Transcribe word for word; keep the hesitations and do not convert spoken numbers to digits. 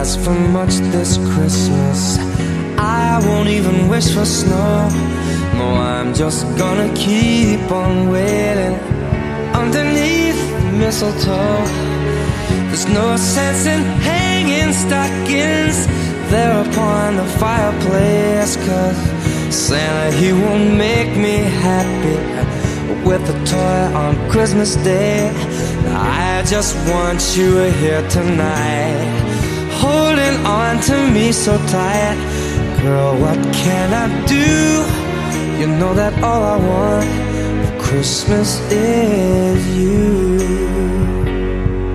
ask for much this Christmas. I won't even wish for snow. No, I'm just gonna keep on waiting underneath the mistletoe. There's no sense in hanging stockings there upon the fireplace, 'cause Santa, he won't make me happy with a toy on Christmas Day. I just want you here tonight, holding on to me so tight. Girl, what can I do? You know that all I want for Christmas is you.